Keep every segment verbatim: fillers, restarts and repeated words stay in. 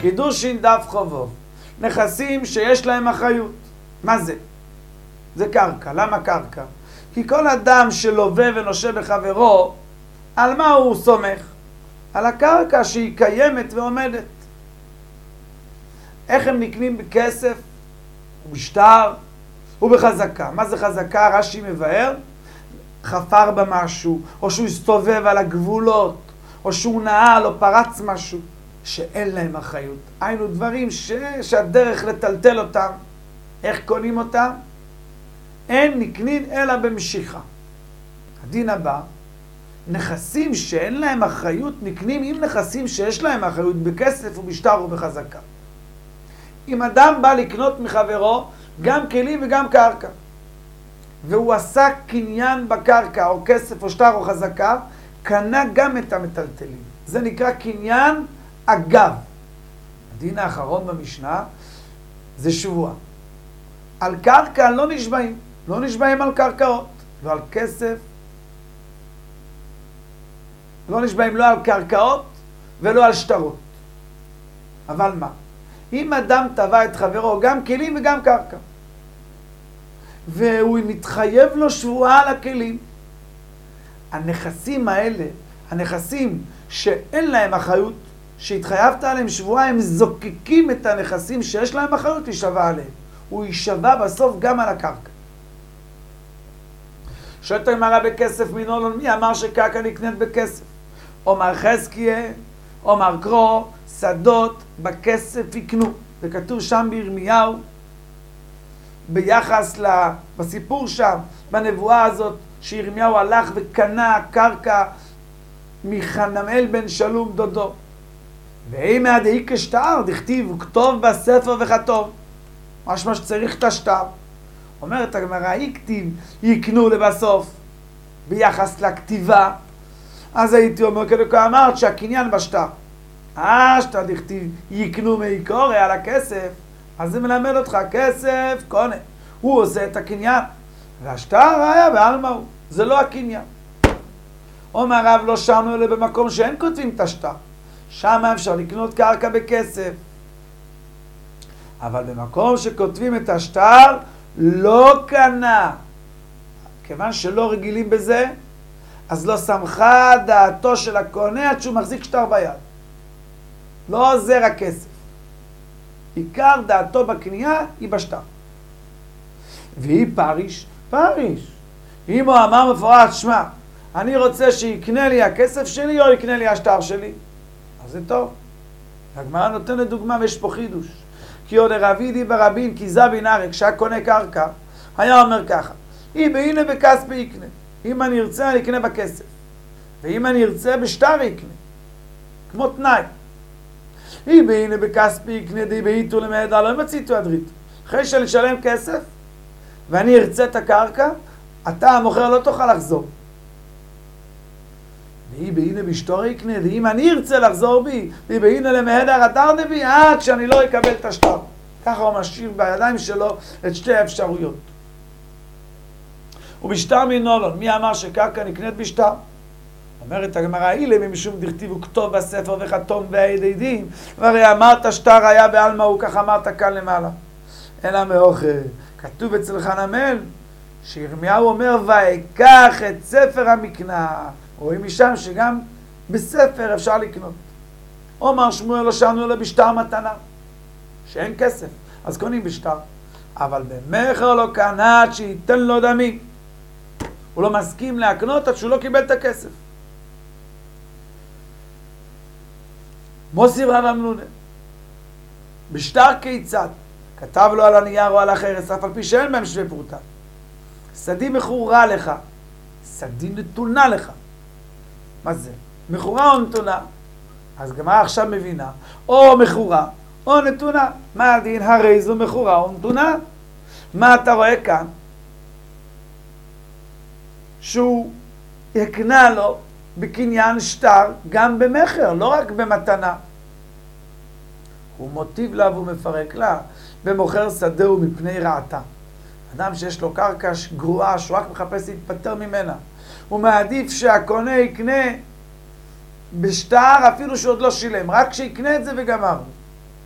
קידושין דף חובוב, נכסים שיש להם אחריות. מה זה? זה קרקע. למה קרקע? כי כל אדם שלווה ונושה בחברו, על מה הוא סומך? על הקרקע שהיא קיימת ועומדת. איך הם נקנים בכסף? ובשטר ובחזקה. מה זה חזקה? רש"י מבאר, חפר בה משהו, או שהוא הסתובב על הגבולות, או שהוא נעל או פרץ משהו, שאין להם אחריות. היינו דברים ש... שהדרך לטלטל אותם. איך קונים אותם? אין נקנין אלא במשיכה. הדין הבא, נכסים שאין להם אחריות נקנים עם נכסים שיש להם אחריות בכסף ובשטר ובחזקה. אם אדם בא לקנות מחברו גם כלים וגם קרקע, והוא עשה קניין בקרקע או כסף או שטר או חזקה, קנה גם את המטלטלים. זה נקרא קניין אגב. הדין האחרון במשנה זה שבועה. על קרקע לא נשבעים, לא נשבעים על קרקעות, לא על כסף, לא נשבעים לא על קרקעות ולא על שטרות. אבל מה? אם אדם טבע את חברו גם כלים וגם קרקע, והוא מתחייב לו שבועה על הכלים, הנכסים האלה, הנכסים שאין להם אחריות, שהתחייבת עליהם שבועה, הם זוקקים את הנכסים שיש להם אחריות להישבע עליהם. הוא יישבע בסוף גם על הקרקע. שואלת הגמרא בכסף מנולון, מי אמר שקרקע נקנית בכסף? אומר חזקיה, אומר קרוא, שדות בכסף יקנו. זה כתוב שם בירמיהו, ביחס ל... בסיפור שם, בנבואה הזאת, שירמיהו הלך וקנה קרקע מחנמאל בן שלום דודו. ואם מהדאי כשטר, דכתיב, וכתוב בספר וכתוב. משמע שצריך את השטר. אומרת הגמרא, יקטיב, יקנו לבסוף, ביחס לכתיבה. אז הייתי אומר, כדוכה אמרת שהקניין בשטר. אה, שטר דכתיב, יקנו מעיקורי על הכסף. אז זה מלמד אותך, כסף, קונה. הוא עושה את הקניין. והשטר היה בעלמא הוא. זה לא הקניין. אומר הרב, לא שרנו אלה במקום שאין כותבים את השטר. שם אפשר לקנות קרקע בכסף. אבל במקום שכותבים את השטר, לא קנה. כיוון שלא רגילים בזה, אז לא שמחה דעתו של הקונה עד שהוא מחזיק שטר ביד. לא עוזר הכסף. עיקר דעתו בקנייה היא בשטר. והיא פריש, פריש. אם הוא אמר מפורט, שמע, אני רוצה שיקנה לי הכסף שלי או יקנה לי השטר שלי. אז זה טוב. הגמרא נותנת דוגמה ויש פה חידוש. כי עוד רבידי ברבין, כי זה בינארי, כשהיה קונה קרקע, היה אומר ככה, אי בהנה בכספי יקנה. אם אני ארצה, אני אקנה בכסף. ואם אני ארצה, בשטר יקנה. כמו תנאי. אי בהנה בכספי יקנה, די בהיתו למעדה, לא מציתו הדרית. אחרי שלשלם כסף, ואני ארצה את הקרקע, אתה המוכר לא תוכל לחזור. ואי בהנה בשטור יקנה, ואם אני ארצה לחזור בי, ואי בהנה למהדר אתר דבי, עד שאני לא אקבל את השטר. ככה הוא משאיר בידיים שלו את שתי האפשרויות. ובשטר מנולון, מי אמר שקרקע נקנית בשטר? אומרת הגמרא, אילה משום דכתיב וכתוב בספר וחתום בידי דין, והרי אמרת שטר היה בעלמא הוא, כך אמרת כאן למעלה. אלא מאוכל, כתוב אצל חנמאל, שירמיהו אומר, ויקח את ספר המקנה. רואים משם שגם בספר אפשר לקנות. אומר שמואל לא שרנו אלא בשטר מתנה, שאין כסף, אז קונים בשטר. אבל במחר לא קנה עד שייתן לו דמי. הוא לא מסכים להקנות עד שהוא לא קיבל את הכסף. מוסי רב אמנונה, בשטר כיצד? כתב לו על הנייר או על החרס, אף על פי שאין בהם שווה פרוטה. שדי מכורה לך, שדי נתונה לך. מה זה? מכורה או נתונה? אז גמרא עכשיו מבינה, או מכורה או נתונה. מה הדין? הרי זו מכורה או נתונה. מה אתה רואה כאן? שהוא יקנה לו בקניין שטר גם במחר, לא רק במתנה. הוא מוטיב לה והוא מפרק לה, ומוכר שדהו מפני רעתה. אדם שיש לו קרקע גרועה, שהוא רק מחפש להתפטר ממנה. הוא מעדיף שהקונה יקנה בשטר אפילו שעוד לא שילם, רק שיקנה את זה וגמר.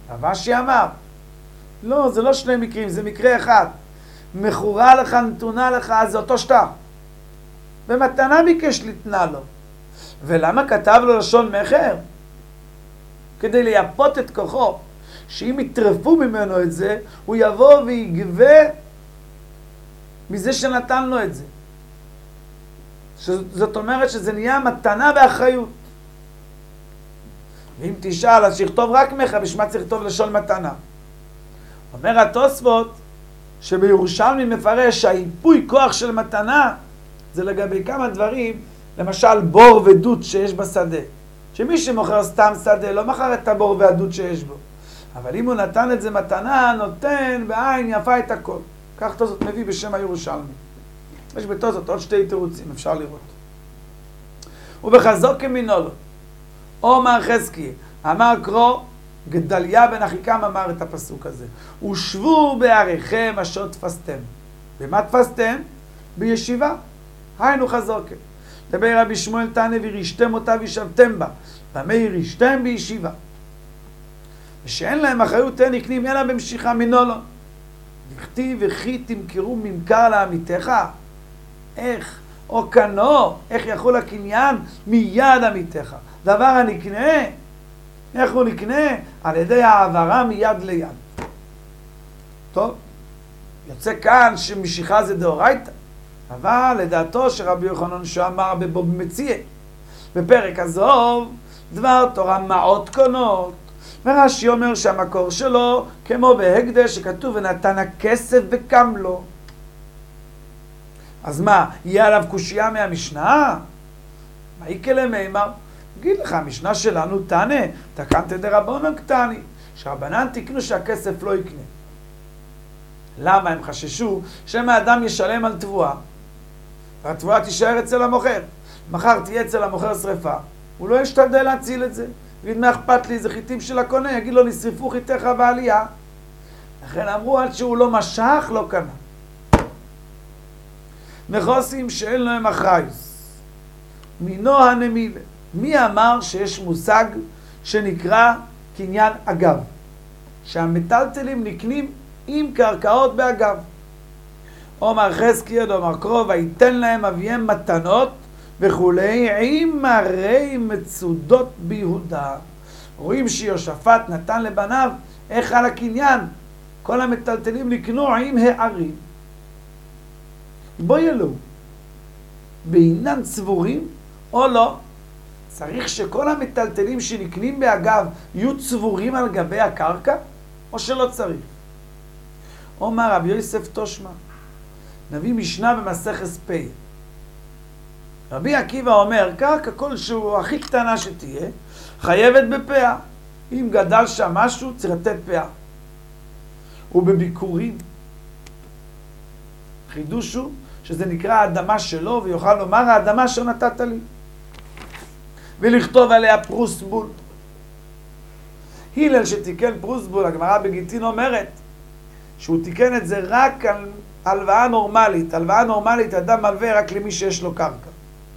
רש"י אמר, לא, זה לא שני מקרים, זה מקרה אחד. מכורה לך, נתונה לך, זה אותו שטר. במתנה ביקש לתנה לו. ולמה כתב לו לשון מחר? כדי לייפות את כוחו, שאם יטרפו ממנו את זה, הוא יבוא ויגבה מזה שנתן לו את זה. זאת אומרת שזה נהיה מתנה באחריות. ואם תשאל, אז שיכתוב רק מחר, בשביל מה צריך לכתוב לשון מתנה? אומר התוספות, שבירושלמי מפרש שהיפוי כוח של מתנה, זה לגבי כמה דברים, למשל בור ודוד שיש בשדה. שמי שמוכר סתם שדה לא מכר את הבור והדוד שיש בו. אבל אם הוא נתן את זה מתנה, נותן בעין יפה את הכל. כך תוספות מביא בשם הירושלמי. יש בתוספות עוד שתי תירוצים, אפשר לראות. ובחזוק כמינולו, עומר חזקי, אמר קרוא, גדליה בן אחיקם אמר את הפסוק הזה. ושבו בעריכם אשר תפסתם. במה תפסתם? בישיבה. היינו חזוקה. דבר רבי שמואל תנא וירישתם אותה וישבתם בה. במה ירישתם? בישיבה. ושאין להם אחריות אין נקנים אלא במשיכה מנולו. דכתיב וכי תמכרו ממכר לעמיתך. איך? או קנו, איך יחול הקניין מיד עמיתך. דבר הנקנה, איך הוא נקנה? על ידי העברה מיד ליד. טוב, יוצא כאן שמשיכה זה דאורייתא, אבל לדעתו שרבי יוחנן שאמר בבוב מציע, בפרק הזוב, דבר תורה מעות קונות, ורש"י אומר שהמקור שלו, כמו בהקדש שכתוב ונתן הכסף וקם לו. אז מה, יהיה עליו קושייה מהמשנה? מה יקלה מימר? אגיד לך, המשנה שלנו תענה, תקנת דרבנן קטני, שהרבנן תקנו שהכסף לא יקנה. למה? הם חששו שמא האדם ישלם על תבואה, והתבואה תישאר אצל המוכר. מחר תהיה אצל המוכר שריפה, הוא לא ישתדל להציל את זה. יגיד, מה אכפת לי? זה חיטים של הקונה, יגיד לו, נשרפו חיטיך בעלייה. לכן אמרו, עד שהוא לא משך, לא קנה. מחוסים שאין להם אחריוס. מינו הנמילה. מי אמר שיש מושג שנקרא קניין אגב? שהמטלטלים נקנים עם קרקעות באגב. אומר חזקי עד אומר קרוב, ויתן להם אביהם מתנות וכולי, עם מראי מצודות ביהודה. רואים שיהושפט נתן לבניו איך על הקניין. כל המטלטלים נקנו עם הערים. בוא ילו, בעינן צבורים או לא, צריך שכל המטלטלים שנקנים באגב יהיו צבורים על גבי הקרקע, או שלא צריך? אומר רבי יוסף תושמה, נביא משנה במסכת פ"א. רבי עקיבא אומר, קרקע כלשהו הכי קטנה שתהיה, חייבת בפאה. אם גדל שם משהו, צריך לתת פאה. ובביקורים, חידוש הוא שזה נקרא האדמה שלו, ויוכל לומר האדמה שנתת לי. ולכתוב עליה פרוסבול. הלל שתיקן פרוסבול, הגמרא בגיטין אומרת, שהוא תיקן את זה רק על הלוואה נורמלית. הלוואה נורמלית, אדם מלווה רק למי שיש לו קרקע.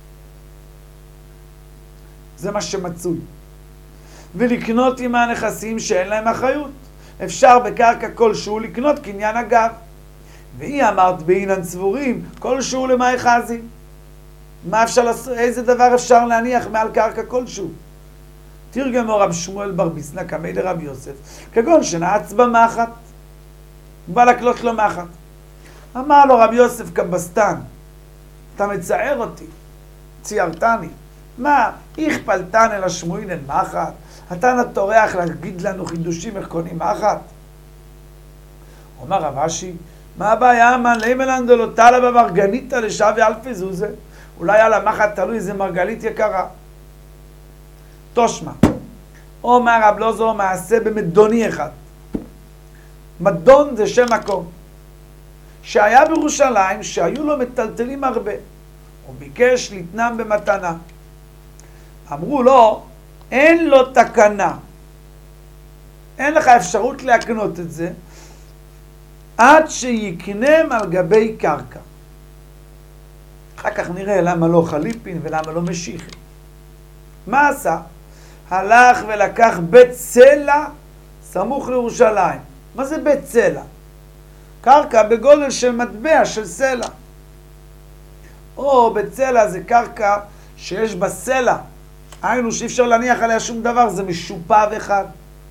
זה מה שמצוי. ולקנות עם הנכסים שאין להם אחריות. אפשר בקרקע כלשהו לקנות קניין אגב. והיא אמרת בעינן צבורים, כלשהו למאי חזי. מה אפשר לעשות, איזה דבר אפשר להניח מעל קרקע כלשהו? תרגמו רב שמואל בר ביסנא קמי לרב יוסף, כגון שנעץ במחט, בא לקלוט לו מחט. אמר לו רב יוסף קבסטן, אתה מצער אותי, ציירתני. מה, איך פלטן אל השמואין אל מחט? אתה נטורח להגיד לנו חידושים איך קונים מחט? אומר רב אשי, מה הבעיה? מה לימלנדו לא תלה במרגניתא לשווה אלפי זוזה? אולי על המחט תלוי איזה מרגלית יקרה. תושמה. אומר רב לא זו מעשה במדוני אחד. מדון זה שם מקום. שהיה בירושלים, שהיו לו מטלטלים הרבה. הוא ביקש לתנם במתנה. אמרו לו, אין לו תקנה. אין לך אפשרות להקנות את זה, עד שיקנם על גבי קרקע. אחר כך נראה למה לא חליפין ולמה לא משיחין. מה עשה? הלך ולקח בית סלע סמוך לירושלים. מה זה בית סלע? קרקע בגודל של מטבע של סלע. או בית סלע זה קרקע שיש בה סלע. היינו שאי אפשר להניח עליה שום דבר, זה משופע אחד.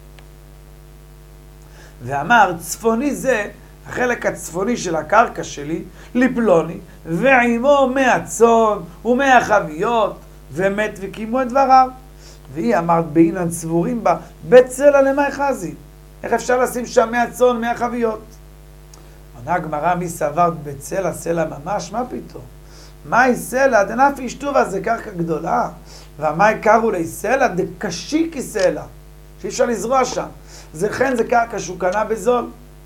ואמר, צפוני זה, החלק הצפוני של הקרקע שלי, לפלוני, ועימו מאה צאן ומאה חביות, ומת וקימו את דבריו. והיא אמרת, באינן צבורים בה, בית סלע למאי חזי. איך אפשר לשים שם מאה צאן, מאה חביות? עונה הגמרא, מי סבר בית סלע, סלע ממש? מה פתאום? מאי סלע, דנפי אשטובה, זה קרקע גדולה. והמאי קראו לי סלע, דקשי כסלע, שאי אפשר לזרוע שם. זה כן, זה קרקע שהוא קנה בזול.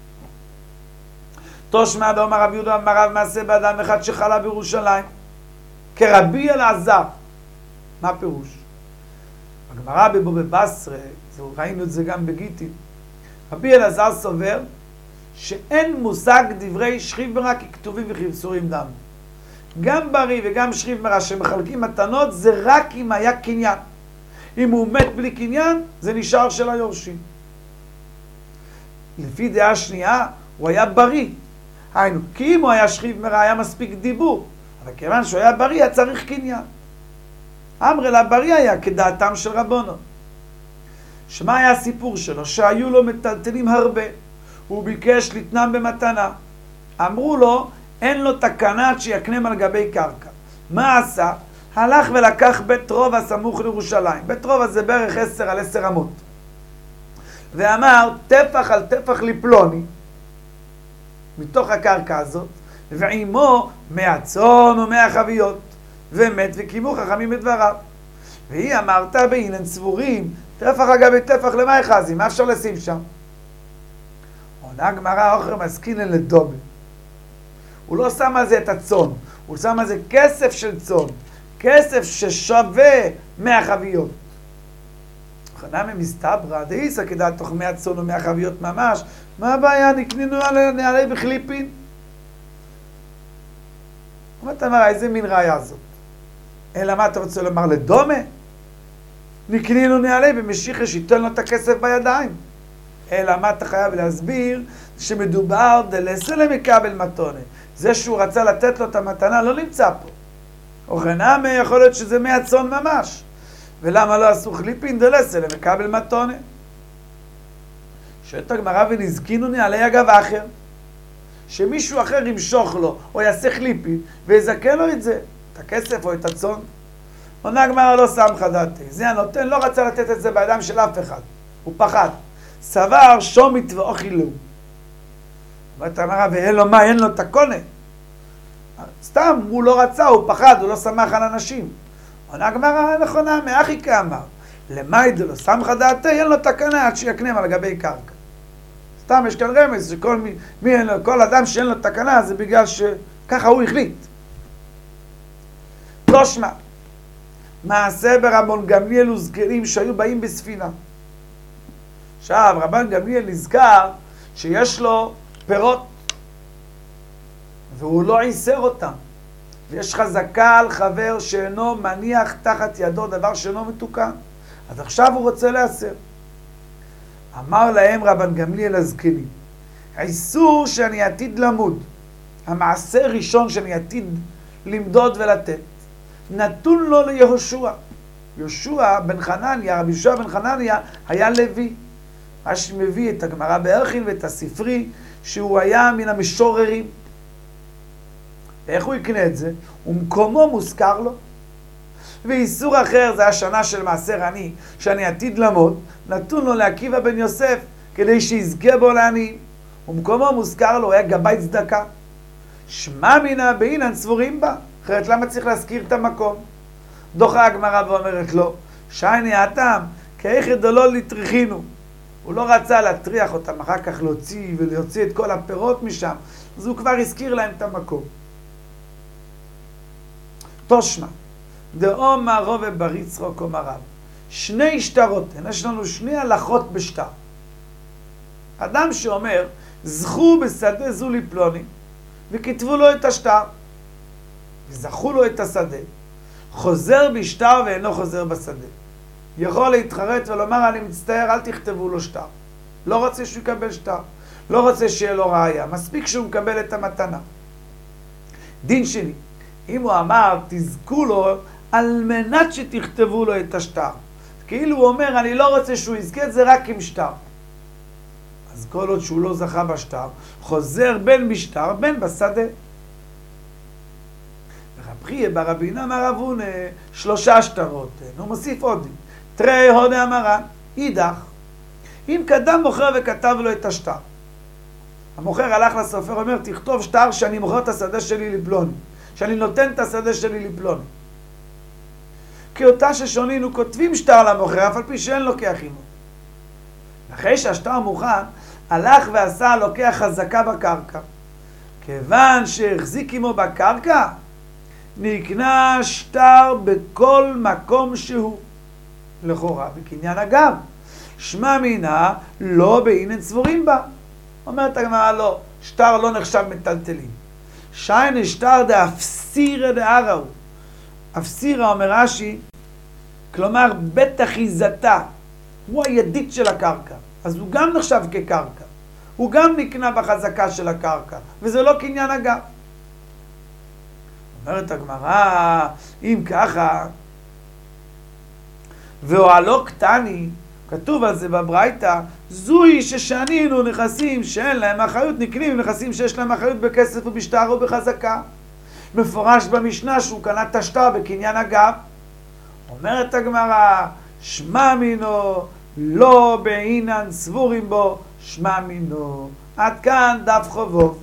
תושמע דאמר רבי יהודה אמר רב מעשה באדם אחד שחלה בירושלים, כרבי אלעזר. מה פירוש? הגמרא בבבא בסרה, ראינו את זה גם בגיטין, רבי אלעזר סובר שאין מושג דברי שכיב מרע ככתובים וכבשורים דם. גם בריא וגם שכיב מרע שמחלקים מתנות זה רק אם היה קניין. אם הוא מת בלי קניין, זה נשאר של היורשים. לפי דעה שנייה, הוא היה בריא. היינו, כי אם הוא היה שכיב מרע, היה מספיק דיבור. אבל כיוון שהוא היה בריא, היה צריך קניין. אמרי לה בריא היה כדעתם של רבונו. שמה היה הסיפור שלו? שהיו לו מטלטלים הרבה. הוא ביקש לתנם במתנה. אמרו לו, אין לו תקנה עד שיקנם על גבי קרקע. מה עשה? הלך ולקח בית רובע סמוך לירושלים. בית רובע זה בערך עשר על עשר אמות. ואמר, טפח על טפח לפלוני, מתוך הקרקע הזאת, ועימו מאה צאן ומאה חביות, ומת וקימו חכמים את דבריו. והיא אמרת, באינן צבורים, טפח על גבי טפח למאי חזי, מה אפשר לשים שם? עונה הגמרא, אוכר מסכינן לדומה. הוא לא שם על זה את הצאן, הוא שם על זה כסף של צאן, כסף ששווה מאה חביות. חנמי מסתברא, דאיסא כדעת תוך מאה צאן ומאה חביות ממש, מה הבעיה? נקנינו נעלי בחליפין. אומרת אמרה, איזה מין ראיה זאת? אלא מה אתה רוצה לומר לדומה? נקנינו נעלי במשיחה שייתן לו את הכסף בידיים. אלא מה אתה חייב להסביר? שמדובר דלסלם יקבל מתונה. זה שהוא רצה לתת לו את המתנה לא נמצא פה. או חנמי יכול להיות שזה מאה צאן ממש. ולמה לא עשו חליפין דלסלם יקבל מתונה? שואלת הגמרא ונזקינו נעלי אגב אחר. שמישהו אחר ימשוך לו או יעשה חליפין ויזכה לו את זה, את הכסף או את הצאן. עונה הגמרא לא סמכא דעתי. זה הנותן לא רצה לתת את זה בידיים של אף אחד. הוא פחד. סבר שומית ואוכילו. אומרת אמרה, ואין לו מה, אין לו את הקונה. סתם, הוא לא רצה, הוא פחד, הוא לא שמח על אנשים. עונה הגמרא נכונה, מאחי כאמר. למאי דלא סמכא דעתי, אין לו תקנה עד שיקנם על גבי קרקע. סתם, יש כאן רמז, שכל מי, מי אין לו, כל אדם שאין לו תקנה, זה בגלל שככה הוא החליט. לא שמע. מעשה ברבן גמליאל וזכרים שהיו באים בספינה. עכשיו, רבן גמליאל נזכר שיש לו פירות, והוא לא עיסר אותם. ויש חזקה על חבר שאינו מניח תחת ידו דבר שאינו מתוקן. אז עכשיו הוא רוצה לעשר. אמר להם רבן גמליאל הזקנים, האיסור שאני עתיד למוד, המעשה ראשון שאני עתיד למדוד ולתת, נתון לו ליהושע. יהושע בן חנניה, רבי יהושע בן חנניה, היה לוי. מה שמביא את הגמרא בערכין ואת הספרי, שהוא היה מן המשוררים. איך הוא יקנה את זה? ומקומו מוזכר לו. ואיסור אחר, זה השנה של מעשר עני, שאני עתיד למוד, נתון לו לעקיבא בן יוסף, כדי שיזכה בו לעני. ומקומו מוזכר לו, הוא היה גבאי צדקה. שמע מינה באינן צבורים בה. אחרת למה צריך להזכיר את המקום? דוחה הגמרא ואומרת לו, שייני הטעם, כאיכד דלא לטריחינו. הוא לא רצה להטריח אותם, אחר כך להוציא ולהוציא את כל הפירות משם, אז הוא כבר הזכיר להם את המקום. תושמע, דאמר רבא בר יצחק אמר רב, שני שטרות, יש לנו שני הלכות בשטר. אדם שאומר, זכו בשדה זו לפלוני, וכתבו לו את השטר, וזכו לו את השדה, חוזר בשטר ואינו חוזר בשדה. יכול להתחרט ולומר, אני מצטער, אל תכתבו לו שטר. לא רוצה שהוא יקבל שטר, לא רוצה שיהיה לו ראיה, מספיק שהוא מקבל את המתנה. דין שני, אם הוא אמר תזכו לו על מנת שתכתבו לו את השטר, כאילו הוא אומר אני לא רוצה שהוא יזכה את זה רק עם שטר, אז כל עוד שהוא לא זכה בשטר, חוזר בין בשטר בין בשדה. ורבי בר אבינא אמר רב הונא שלושה שטרות, הוא מוסיף עוד, תרי הודה אמרן, אידך, אם קדם מוכר וכתב לו את השטר, המוכר הלך לסופר, אומר תכתוב שטר שאני מוכר את השדה שלי לפלוני, שאני נותן את השדה שלי לפלוני. כי אותה ששונינו כותבים שטר למוכר, אף על פי שאין לוקח עמו. אחרי שהשטר מוכן, הלך ועשה לוקח חזקה בקרקע. כיוון שהחזיק עמו בקרקע, נקנה שטר בכל מקום שהוא. לכאורה, בקניין אגב. שמע מינה, לא בעינן סבורים בה. אומרת הגמרא, לא, שטר לא נחשב מטלטלים. שיינה שטר דאפסירא דערעו. אפסירא אומר רש"י, כלומר בית אחיזתה, הוא הידית של הקרקע, אז הוא גם נחשב כקרקע, הוא גם נקנה בחזקה של הקרקע, וזה לא קניין אגב. אומרת הגמרא, אם ככה, ואוהלו קטני, כתוב על זה בברייתא, זוהי ששנינו נכסים שאין להם אחריות, נקנים נכסים שיש להם אחריות בכסף ובשטר ובחזקה. מפורש במשנה שהוא קנה את השטר בקניין אגב. אומרת הגמרא, שמע מינו, לא בעינן סבורים בו, שמע מינו. עד כאן דף חובוב.